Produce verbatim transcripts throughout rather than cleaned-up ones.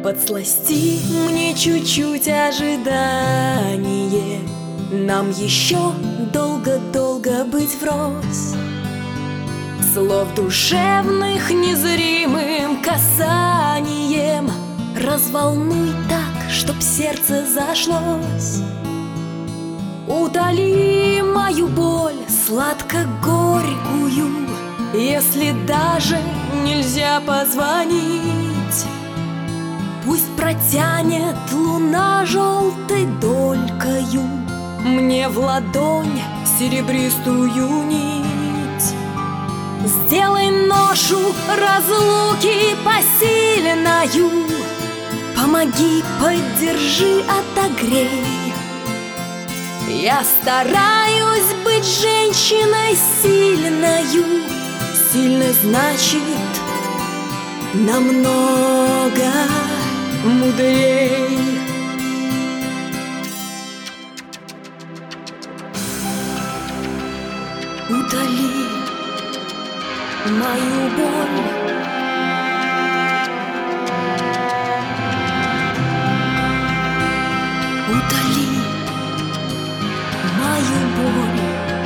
Подсласти мне чуть-чуть ожидание, нам еще долго-долго быть врозь. Слов душевных незримым касанием разволнуй так, чтоб сердце зашлось. Утоли мою боль сладко-горькую, если даже нельзя позвонить. Пусть протянет луна желтой долькою мне в ладонь серебристую нить. Сделай ношу разлуки посильною, помоги, поддержи, отогрей. Я стараюсь быть женщиной сильною, сильной значит намного мудрей. Утоли мою боль, утоли мою боль.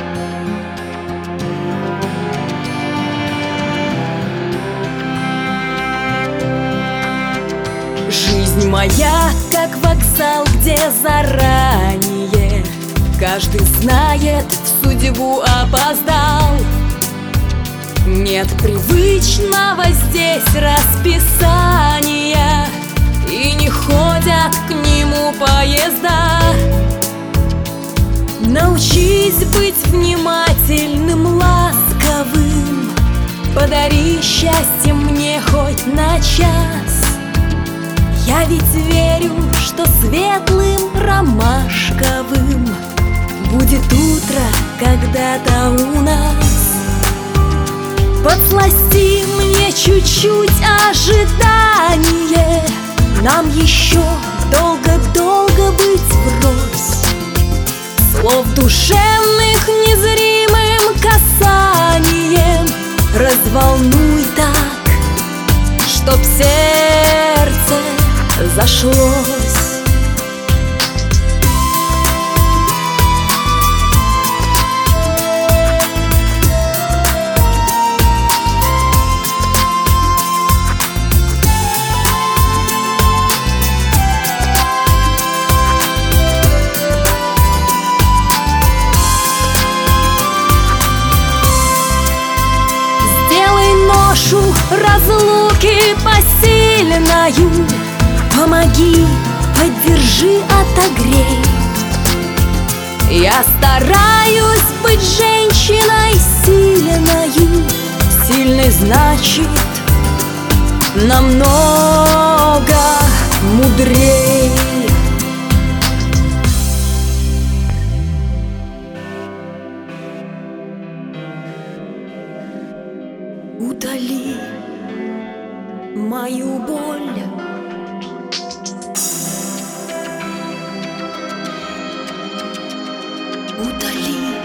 Жизнь моя, как вокзал, где заранее каждый знает, в судьбу опоздал. Нет привычного здесь расписания, и не ходят к нему поезда. Научись быть внимательным, ласковым, подари счастье мне хоть на час. Я ведь верю, что светлым ромашковым будет утро когда-то у нас. Подсласти мне чуть-чуть ожидание, нам еще долго-долго быть врозь. Слов душевных незримым касанием разволнуй так, чтоб сердце зашлось. Разлуки посильною, помоги, поддержи, отогрей. Я стараюсь быть женщиной сильною, сильной значит намного мудрей. Утоли мою боль, утоли